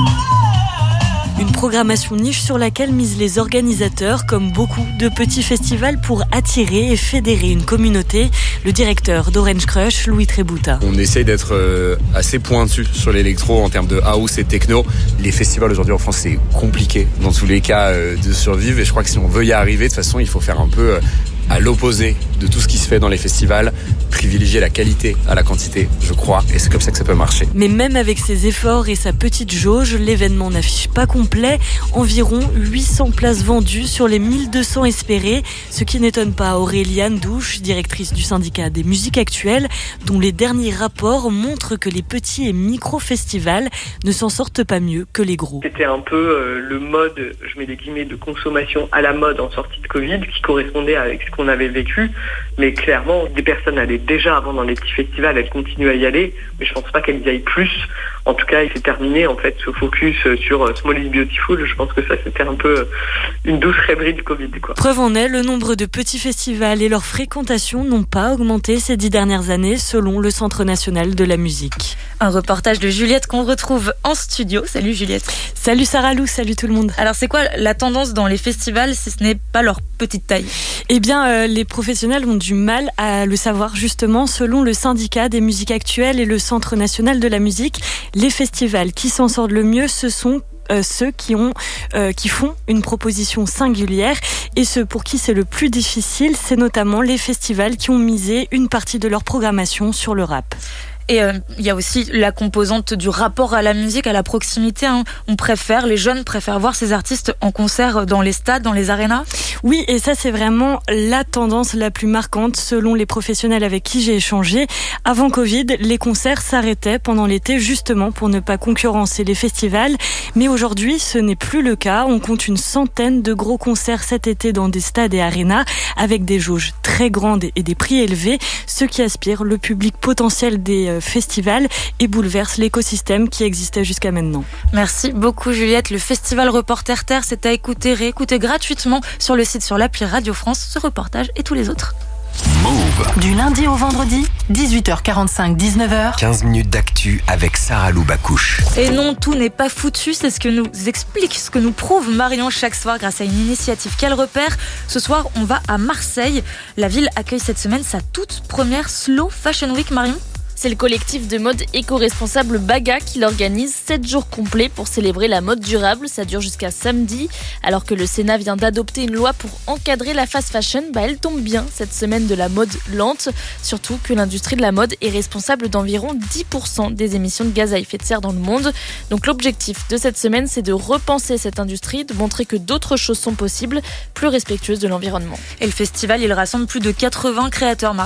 Une programmation niche sur laquelle misent les organisateurs, comme beaucoup de petits festivals, pour attirer et fédérer une communauté. Le directeur d'Orange Crush, Louis Trébouta. On essaye d'être assez pointu sur l'électro en termes de house et techno. Les festivals aujourd'hui en France, c'est compliqué dans tous les cas de survivre. Et je crois que si on veut y arriver, de toute façon, il faut faire un peu à l'opposé de tout ce qui se fait dans les festivals, privilégier la qualité à la quantité, je crois, et c'est comme ça que ça peut marcher. Mais même avec ses efforts et sa petite jauge, l'événement n'affiche pas complet. Environ huit cents places vendues sur les mille deux cents espérées, ce qui n'étonne pas Auréliane Douche, directrice du syndicat des musiques actuelles, dont les derniers rapports montrent que les petits et micro-festivals ne s'en sortent pas mieux que les gros. C'était un peu euh, le mode, je mets des guillemets, de consommation à la mode en sortie de Covid, qui correspondait avec ce qu'on avait vécu, mais clairement des personnes allaient déjà avant dans les petits festivals, elles continuent à y aller, mais je pense pas qu'elles y aillent plus. En tout cas, il s'est terminé en fait ce focus sur Small is Beautiful. Je pense que ça c'était un peu une douce rêverie du Covid, quoi. Preuve en est, le nombre de petits festivals et leur fréquentation n'ont pas augmenté ces dix dernières années, selon le Centre national de la musique. Un reportage de Juliette qu'on retrouve en studio. Salut Juliette. Salut Sarah Lou, salut tout le monde. Alors c'est quoi la tendance dans les festivals si ce n'est pas leur petite taille? Eh bien, euh, les professionnels ont du mal à le savoir justement. Selon le syndicat des musiques actuelles et le Centre national de la musique, les festivals qui s'en sortent le mieux, ce sont Euh, ceux qui ont, euh, qui font une proposition singulière, et ceux pour qui c'est le plus difficile, c'est notamment les festivals qui ont misé une partie de leur programmation sur le rap. Et il euh, y a aussi la composante du rapport à la musique, à la proximité. Hein. On préfère, les jeunes préfèrent voir ces artistes en concert dans les stades, dans les arénas. Oui, et ça c'est vraiment la tendance la plus marquante selon les professionnels avec qui j'ai échangé. Avant Covid, les concerts s'arrêtaient pendant l'été justement pour ne pas concurrencer les festivals. Mais aujourd'hui, ce n'est plus le cas. On compte une centaine de gros concerts cet été dans des stades et arénas avec des jauges très grandes et des prix élevés, ce qui aspire le public potentiel des festival et bouleverse l'écosystème qui existait jusqu'à maintenant. Merci beaucoup Juliette. Le festival Reporter Terre, c'est à écouter, réécouter gratuitement sur le site, sur l'appli Radio France, ce reportage et tous les autres. Move. Du lundi au vendredi, dix-huit heures quarante-cinq, dix-neuf heures. quinze minutes d'actu avec Sarah Lou Bacouche. Et non, tout n'est pas foutu, c'est ce que nous explique, ce que nous prouve Marion chaque soir grâce à une initiative qu'elle repère. Ce soir, on va à Marseille. La ville accueille cette semaine sa toute première Slow Fashion Week, Marion. C'est le collectif de mode éco-responsable Baga qui l'organise sept jours complets pour célébrer la mode durable. Ça dure jusqu'à samedi. Alors que le Sénat vient d'adopter une loi pour encadrer la fast fashion, bah elle tombe bien cette semaine de la mode lente. Surtout que l'industrie de la mode est responsable d'environ dix pour cent des émissions de gaz à effet de serre dans le monde. Donc l'objectif de cette semaine, c'est de repenser cette industrie, de montrer que d'autres choses sont possibles, plus respectueuses de l'environnement. Et le festival, il rassemble plus de quatre-vingts créateurs, Marion.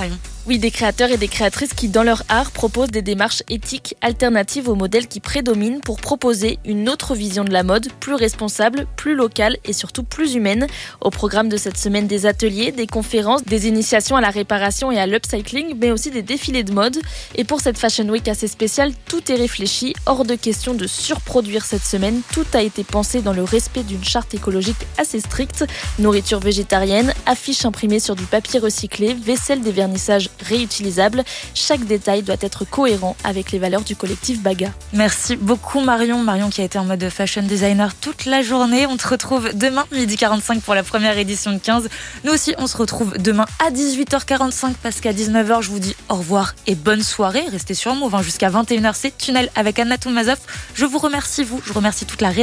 Oui, des créateurs et des créatrices qui, dans leur art, proposent des démarches éthiques alternatives aux modèles qui prédominent pour proposer une autre vision de la mode, plus responsable, plus locale et surtout plus humaine. Au programme de cette semaine, des ateliers, des conférences, des initiations à la réparation et à l'upcycling, mais aussi des défilés de mode. Et pour cette Fashion Week assez spéciale, tout est réfléchi. Hors de question de surproduire cette semaine. Tout a été pensé dans le respect d'une charte écologique assez stricte. Nourriture végétarienne, affiches imprimées sur du papier recyclé, vaisselle des vernissages réutilisable. Chaque détail doit être cohérent avec les valeurs du collectif Baga. Merci beaucoup Marion. Marion qui a été en mode fashion designer toute la journée. On te retrouve demain midi quarante-cinq pour la première édition de quinze. Nous aussi on se retrouve demain à dix-huit heures quarante-cinq parce qu'à dix-neuf heures je vous dis au revoir et bonne soirée. Restez sur Move jusqu'à vingt et une heures. C'est Tunnel avec Anna Toumazov. Je vous remercie vous, je remercie toute la rédaction.